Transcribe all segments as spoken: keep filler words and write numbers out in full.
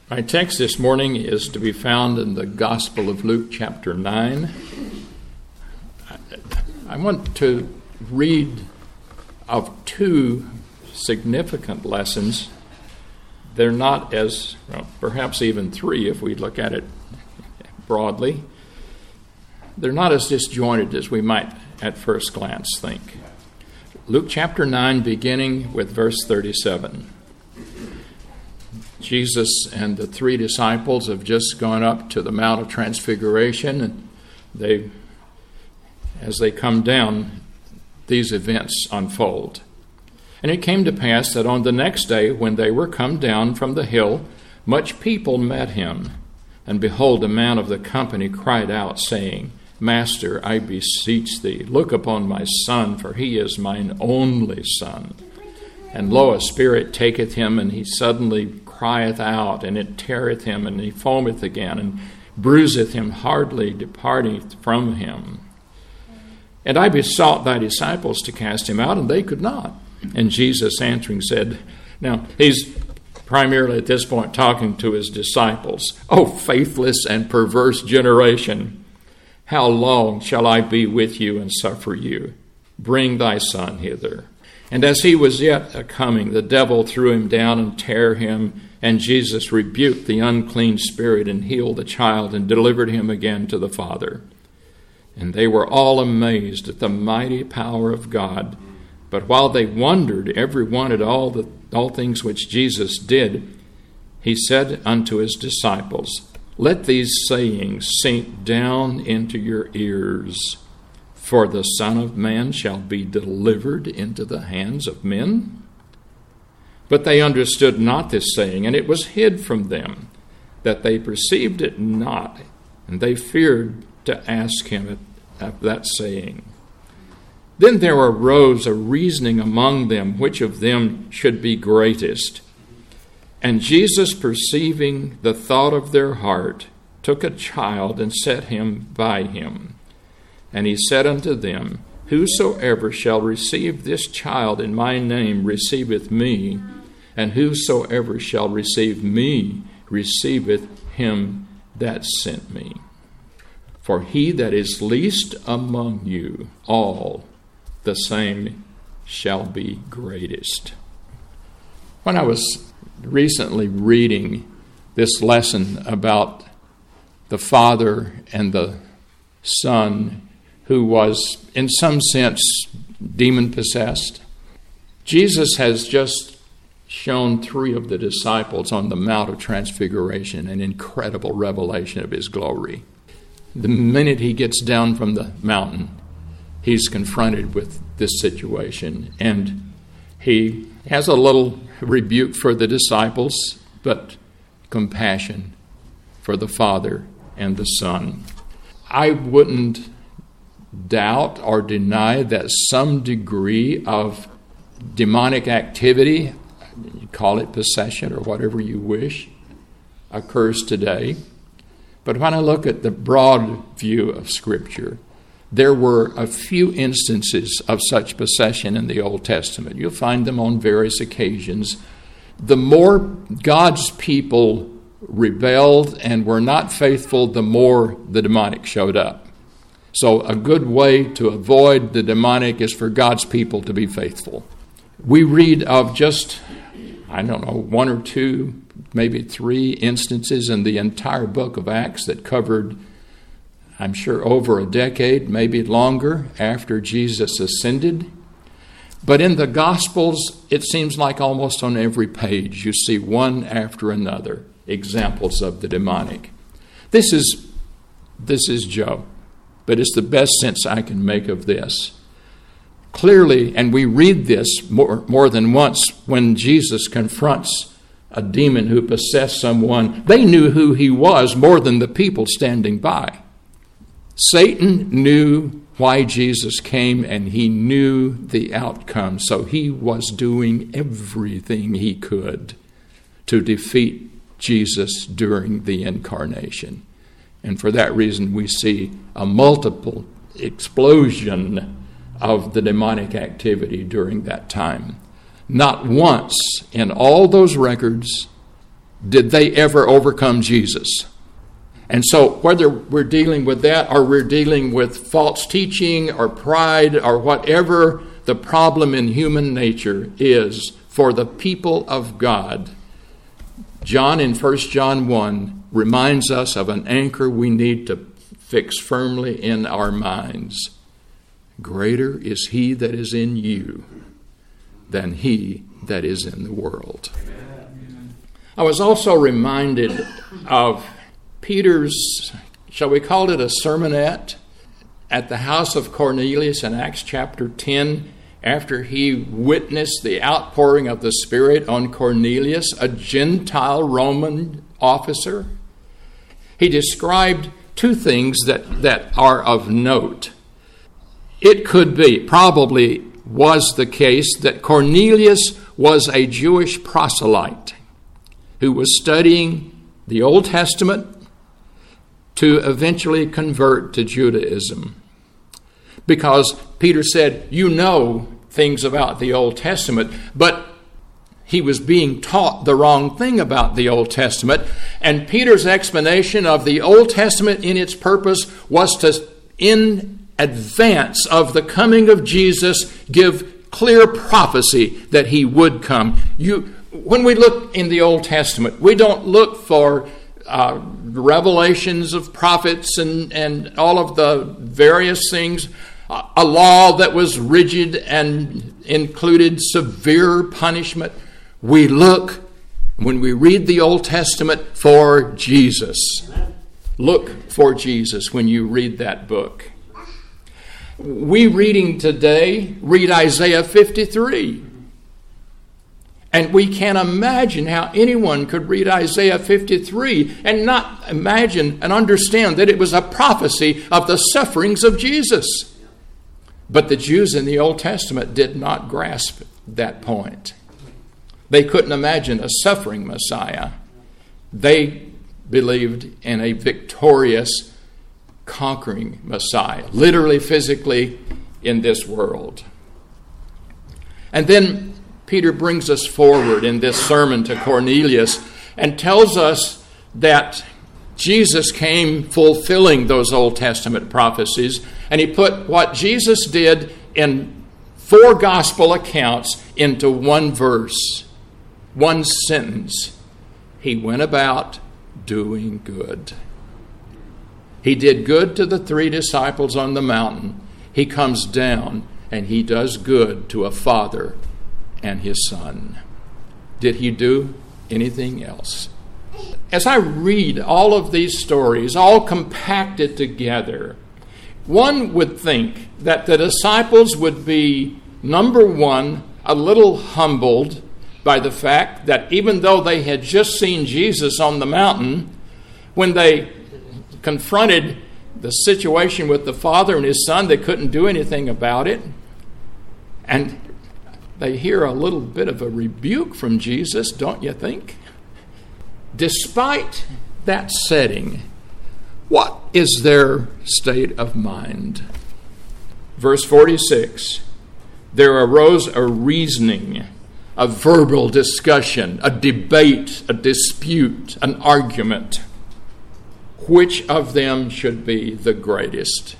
My text this morning is to be found in the Gospel of Luke, chapter nine. I want to read of two significant lessons. They're not as, well, perhaps even three if we look at it broadly. They're not as disjointed as we might at first glance think. Luke chapter nine, beginning with verse thirty-seven. Jesus and the three disciples have just gone up to the Mount of Transfiguration, and they, as they come down, these events unfold. And it came to pass that on the next day, when they were come down from the hill, much people met him. And behold, a man of the company cried out, saying, Master, I beseech thee, look upon my son, for he is mine only son. And lo, a spirit taketh him, and he suddenly crieth out, and it teareth him, and he foameth again, and bruiseth him, hardly departing from him. And I besought thy disciples to cast him out, and they could not. And Jesus answering said, now he's primarily at this point talking to his disciples, O faithless and perverse generation, how long shall I be with you and suffer you? Bring thy son hither. And as he was yet a coming, the devil threw him down and tare him, and Jesus rebuked the unclean spirit and healed the child and delivered him again to the Father. And they were all amazed at the mighty power of God. But while they wondered every one at all the all things which Jesus did, he said unto his disciples, Let these sayings sink down into your ears. For the Son of Man shall be delivered into the hands of men. But they understood not this saying, and it was hid from them, that they perceived it not, and they feared to ask him of that saying. Then there arose a reasoning among them, which of them should be greatest. And Jesus, perceiving the thought of their heart, took a child and set him by him. And he said unto them, Whosoever shall receive this child in my name receiveth me, and whosoever shall receive me receiveth him that sent me. For he that is least among you all, the same shall be greatest. When I was recently reading this lesson about the Father and the Son, who was in some sense demon-possessed, Jesus has just shown three of the disciples on the Mount of Transfiguration an incredible revelation of his glory. The minute he gets down from the mountain, he's confronted with this situation, and he has a little rebuke for the disciples, but compassion for the Father and the Son. I wouldn't doubt or deny that some degree of demonic activity, you call it possession or whatever you wish, occurs today. But when I look at the broad view of Scripture, there were a few instances of such possession in the Old Testament. You'll find them on various occasions. The more God's people rebelled and were not faithful, the more the demonic showed up. So a good way to avoid the demonic is for God's people to be faithful. We read of just, I don't know, one or two, maybe three instances in the entire book of Acts that covered, I'm sure, over a decade, maybe longer, after Jesus ascended. But in the Gospels, it seems like almost on every page you see one after another examples of the demonic. This is, this is Joe. But it's the best sense I can make of this. Clearly, and we read this more, more than once, when Jesus confronts a demon who possessed someone, they knew who he was more than the people standing by. Satan knew why Jesus came, and he knew the outcome, so he was doing everything he could to defeat Jesus during the incarnation. And for that reason, we see a multiple explosion of the demonic activity during that time. Not once in all those records did they ever overcome Jesus? And so whether we're dealing with that or we're dealing with false teaching or pride or whatever the problem in human nature is for the people of God, John in First John one reminds us of an anchor we need to fix firmly in our minds. Greater is he that is in you than he that is in the world. I was also reminded of Peter's, shall we call it a sermonette, at the house of Cornelius in Acts chapter ten, after he witnessed the outpouring of the Spirit on Cornelius, a Gentile Roman officer. He described two things that, that are of note. It could be, probably was the case, that Cornelius was a Jewish proselyte who was studying the Old Testament to eventually convert to Judaism. Because Peter said, you know things about the Old Testament, but he was being taught the wrong thing about the Old Testament. And Peter's explanation of the Old Testament in its purpose was to, in advance of the coming of Jesus, give clear prophecy that he would come. You, when we look in the Old Testament, we don't look for uh, revelations of prophets and, and all of the various things. A law that was rigid and included severe punishment. We look, when we read the Old Testament, for Jesus. Look for Jesus when you read that book. We reading today, read Isaiah fifty-three. And we can't imagine how anyone could read Isaiah fifty-three and not imagine and understand that it was a prophecy of the sufferings of Jesus. But the Jews in the Old Testament did not grasp that point. They couldn't imagine a suffering Messiah. They believed in a victorious, conquering Messiah, literally, physically, in this world. And then Peter brings us forward in this sermon to Cornelius and tells us that Jesus came fulfilling those Old Testament prophecies, and he put what Jesus did in four gospel accounts into one verse, one sentence. He went about doing good. He did good to the three disciples on the mountain. He comes down and he does good to a father and his son. Did he do anything else? As I read all of these stories, all compacted together, one would think that the disciples would be, number one, a little humbled by the fact that even though they had just seen Jesus on the mountain, when they confronted the situation with the Father and his Son, they couldn't do anything about it. And they hear a little bit of a rebuke from Jesus, don't you think? Despite that setting, what is their state of mind? Verse forty-six, there arose a reasoning, a verbal discussion, a debate, a dispute, an argument. Which of them should be the greatest?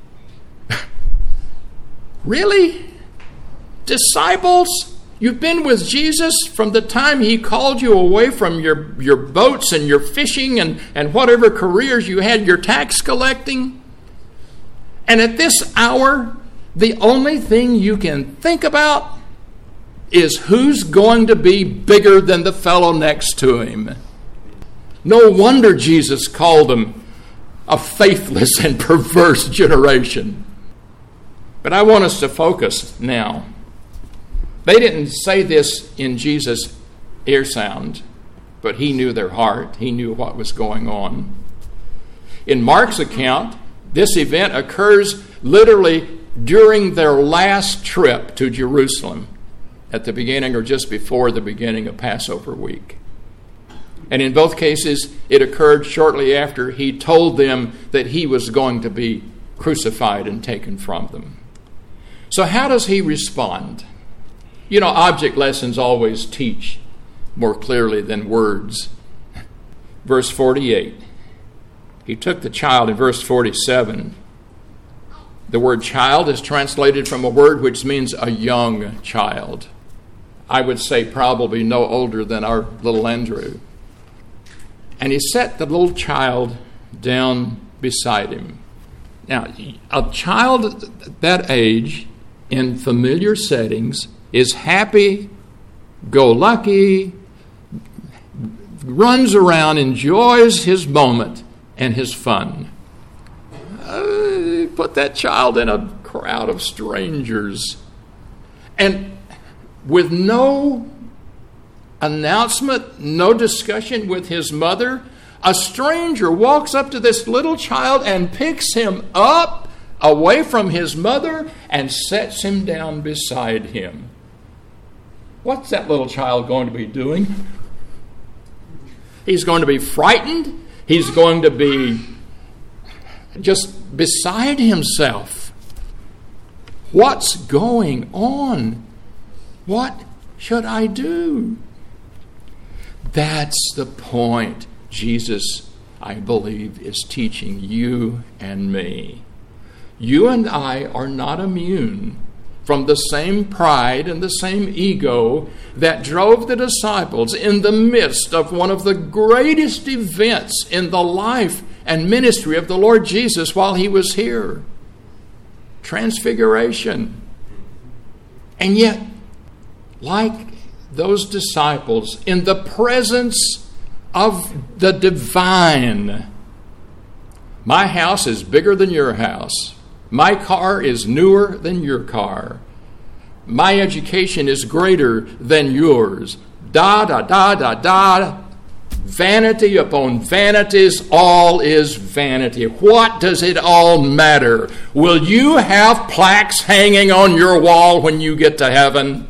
Really? Disciples? You've been with Jesus from the time he called you away from your, your boats and your fishing and, and whatever careers you had, your tax collecting. And at this hour, the only thing you can think about is who's going to be bigger than the fellow next to him. No wonder Jesus called them a faithless and perverse generation. But I want us to focus now. They didn't say this in Jesus' ear sound, but he knew their heart. He knew what was going on. In Mark's account, this event occurs literally during their last trip to Jerusalem, at the beginning or just before the beginning of Passover week. And in both cases, it occurred shortly after he told them that he was going to be crucified and taken from them. So how does he respond? You know, object lessons always teach more clearly than words. verse forty-eight. He took the child in verse forty-seven. The word child is translated from a word which means a young child. I would say probably no older than our little Andrew. And he set the little child down beside him. Now, a child that age in familiar settings is happy, go lucky, runs around, enjoys his moment and his fun. Uh, put that child in a crowd of strangers, and with no announcement, no discussion with his mother, a stranger walks up to this little child and picks him up away from his mother and sets him down beside him. What's that little child going to be doing? He's going to be frightened. He's going to be just beside himself. What's going on? What should I do? That's the point Jesus, I believe, is teaching you and me. You and I are not immune from the same pride and the same ego that drove the disciples in the midst of one of the greatest events in the life and ministry of the Lord Jesus while he was here. Transfiguration. And yet, like those disciples, in the presence of the divine, my house is bigger than your house. My car is newer than your car. My education is greater than yours. Da, da, da, da, da. Vanity upon vanities, all is vanity. What does it all matter? Will you have plaques hanging on your wall when you get to heaven?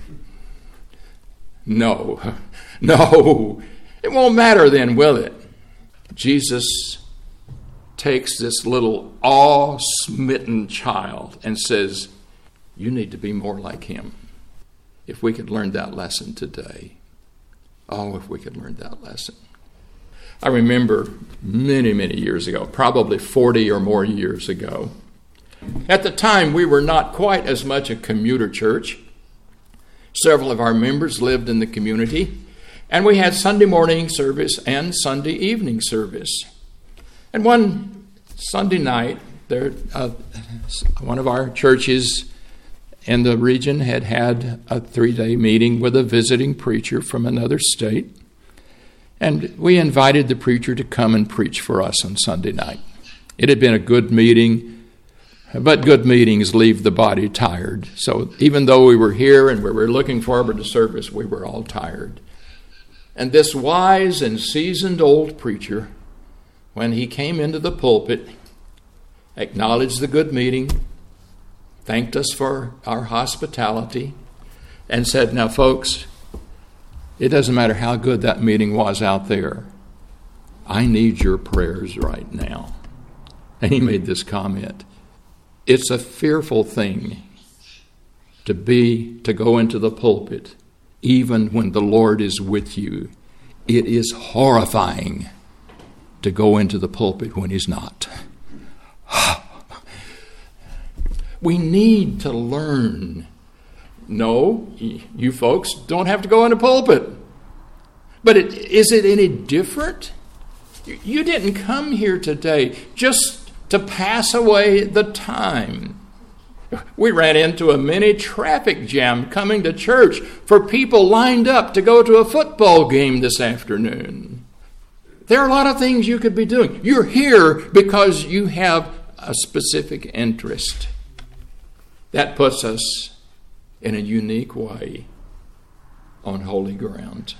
No. No. It won't matter then, will it? Jesus takes this little awe-smitten child and says, you need to be more like him. If we could learn that lesson today. Oh, if we could learn that lesson. I remember many, many years ago, probably forty or more years ago. At the time, we were not quite as much a commuter church. Several of our members lived in the community, and we had Sunday morning service and Sunday evening service. And one Sunday night, there, uh, one of our churches in the region had had a three-day meeting with a visiting preacher from another state. And we invited the preacher to come and preach for us on Sunday night. It had been a good meeting, but good meetings leave the body tired. So even though we were here and we were looking forward to service, we were all tired. And this wise and seasoned old preacher, when he came into the pulpit, acknowledged the good meeting, thanked us for our hospitality, and said, now folks, it doesn't matter how good that meeting was out there. I need your prayers right now. And he made this comment. It's a fearful thing to be, to go into the pulpit, even when the Lord is with you. It is horrifying to go into the pulpit when he's not. We need to learn. No, you folks don't have to go in the pulpit. But it, is it any different? You didn't come here today just to pass away the time. We ran into a mini traffic jam coming to church for people lined up to go to a football game this afternoon. There are a lot of things you could be doing. You're here because you have a specific interest. That puts us in a unique way on holy ground.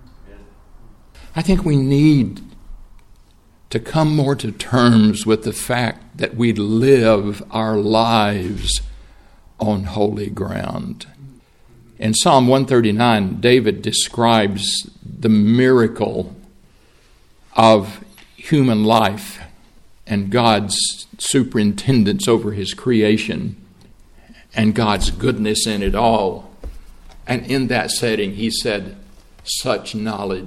I think we need to come more to terms with the fact that we live our lives on holy ground. In Psalm one thirty-nine, David describes the miracle of human life and God's superintendence over his creation and God's goodness in it all. And in that setting, he said, such knowledge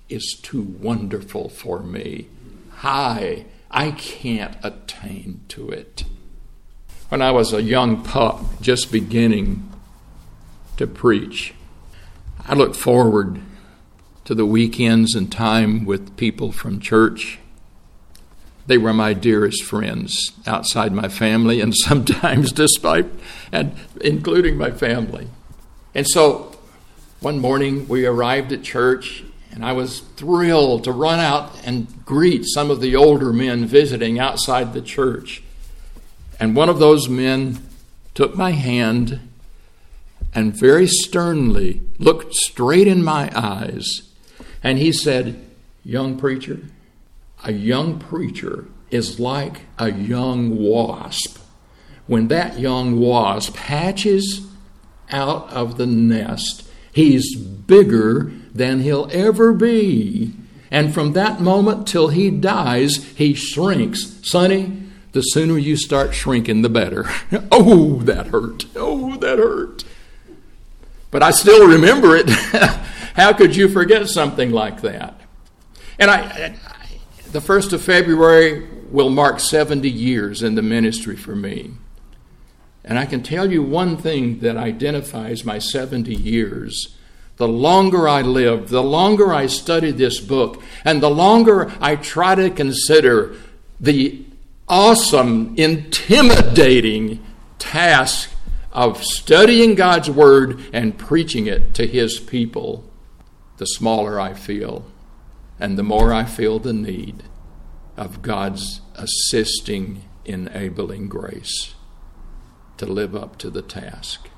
is too wonderful for me. High, I can't attain to it. When I was a young pup, just beginning to preach, I looked forward to the weekends and time with people from church. They were my dearest friends outside my family, and sometimes despite and including my family. And so one morning we arrived at church, and I was thrilled to run out and greet some of the older men visiting outside the church. And one of those men took my hand and very sternly looked straight in my eyes. And he said, "Young preacher, a young preacher is like a young wasp. When that young wasp hatches out of the nest, he's bigger than he'll ever be. And from that moment till he dies, he shrinks. Sonny, the sooner you start shrinking, the better." Oh, that hurt. Oh, that hurt. But I still remember it. How could you forget something like that? And I, I, the first of February will mark seventy years in the ministry for me. And I can tell you one thing that identifies my seventy years. The longer I live, the longer I study this book, and the longer I try to consider the awesome, intimidating task of studying God's Word and preaching it to His people, the smaller I feel, and the more I feel the need of God's assisting, enabling grace to live up to the task.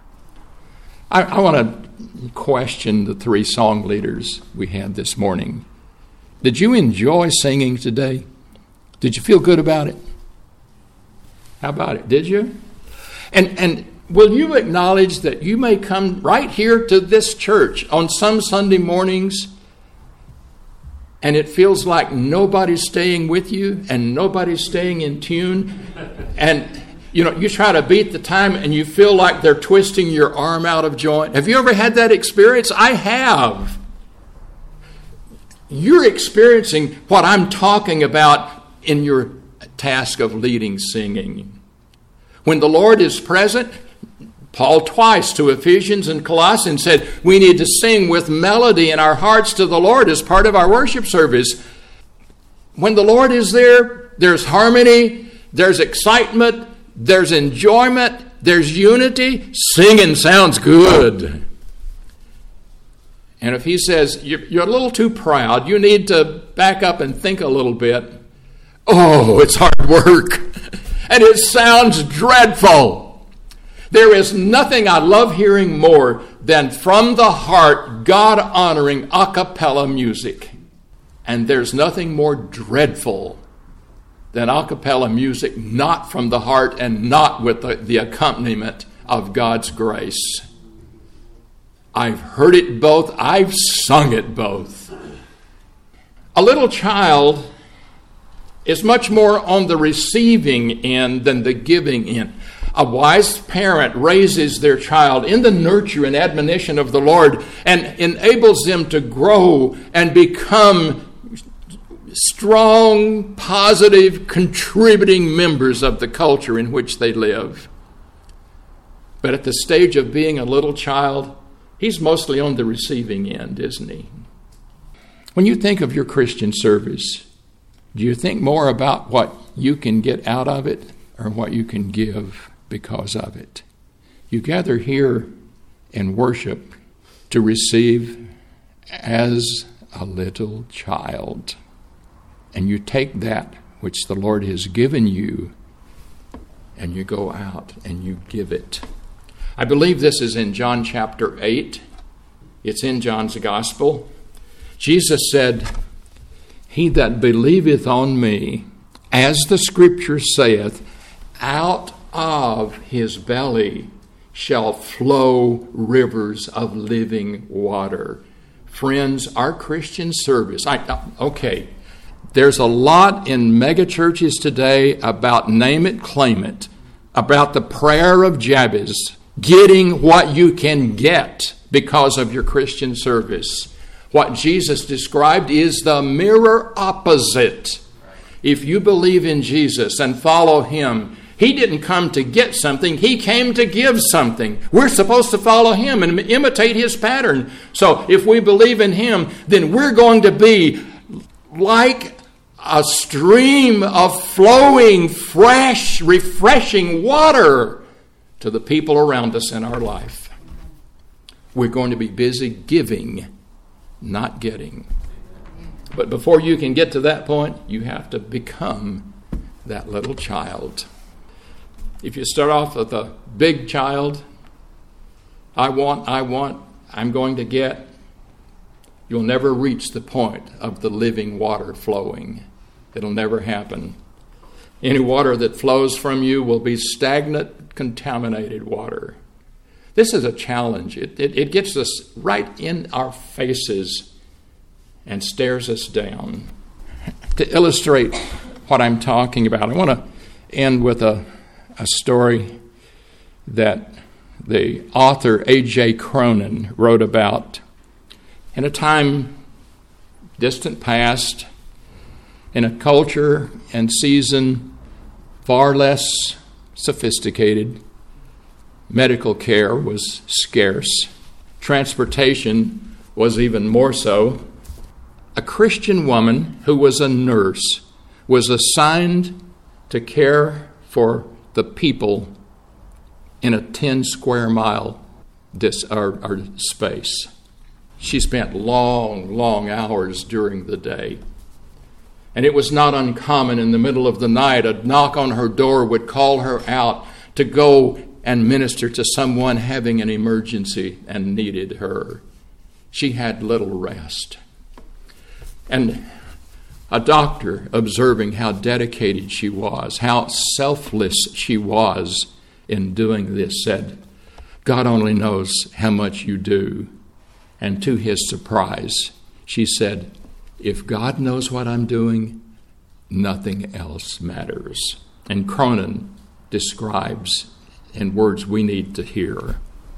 I, I want to question the three song leaders we had this morning. Did you enjoy singing today? Did you feel good about it? How about it? Did you? And and will you acknowledge that you may come right here to this church on some Sunday mornings and it feels like nobody's staying with you and nobody's staying in tune, and you know, you try to beat the time and you feel like they're twisting your arm out of joint. Have you ever had that experience? I have. You're experiencing what I'm talking about in your task of leading singing. When the Lord is present, Paul twice to Ephesians and Colossians said we need to sing with melody in our hearts to the Lord as part of our worship service. When the Lord is there, there's harmony, there's excitement, there's enjoyment, there's unity. Singing sounds good. And if he says, you're a little too proud, you need to back up and think a little bit, oh, it's hard work. And it sounds dreadful. There is nothing I love hearing more than from the heart, God-honoring a cappella music. And there's nothing more dreadful than a cappella music not from the heart and not with the, the accompaniment of God's grace. I've heard it both. I've sung it both. A little child is much more on the receiving end than the giving end. A wise parent raises their child in the nurture and admonition of the Lord and enables them to grow and become strong, positive, contributing members of the culture in which they live. But at the stage of being a little child, he's mostly on the receiving end, isn't he? When you think of your Christian service, do you think more about what you can get out of it or what you can give because of it? You gather here in worship to receive as a little child. And you take that which the Lord has given you and you go out and you give it. I believe this is in John chapter eight. It's in John's gospel. Jesus said, "He that believeth on me, as the scripture saith, out of his belly shall flow rivers of living water." Friends, our Christian service, I, okay, there's a lot in megachurches today about name it, claim it, about the prayer of Jabez, getting what you can get because of your Christian service. What Jesus described is the mirror opposite. If you believe in Jesus and follow Him, He didn't come to get something. He came to give something. We're supposed to follow Him and imitate His pattern. So if we believe in Him, then we're going to be like a stream of flowing, fresh, refreshing water to the people around us in our life. We're going to be busy giving, not getting. But before you can get to that point, you have to become that little child. If you start off with a big child, I want, I want, I'm going to get, you'll never reach the point of the living water flowing. It'll never happen. Any water that flows from you will be stagnant, contaminated water. This is a challenge. It, it, it gets us right in our faces and stares us down. To illustrate what I'm talking about, I want to end with a, a story that the author A J Cronin wrote about in a time distant past, in a culture and season far less sophisticated. Medical care was scarce. Transportation was even more so. A Christian woman who was a nurse was assigned to care for the people in a ten square mile dis, or, or space. She spent long, long hours during the day. And it was not uncommon in the middle of the night, a knock on her door would call her out to go and minister to someone having an emergency and needed her. She had little rest. And a doctor, observing how dedicated she was, how selfless she was in doing this, said, "God only knows how much you do." And to his surprise, she said, "If God knows what I'm doing, nothing else matters." And Cronin describes in words we need to hear.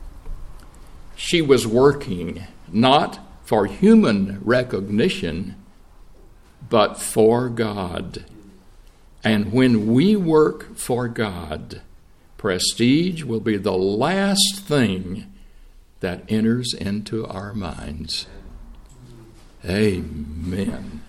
She was working not for human recognition, but for God. And when we work for God, prestige will be the last thing that enters into our minds. Amen.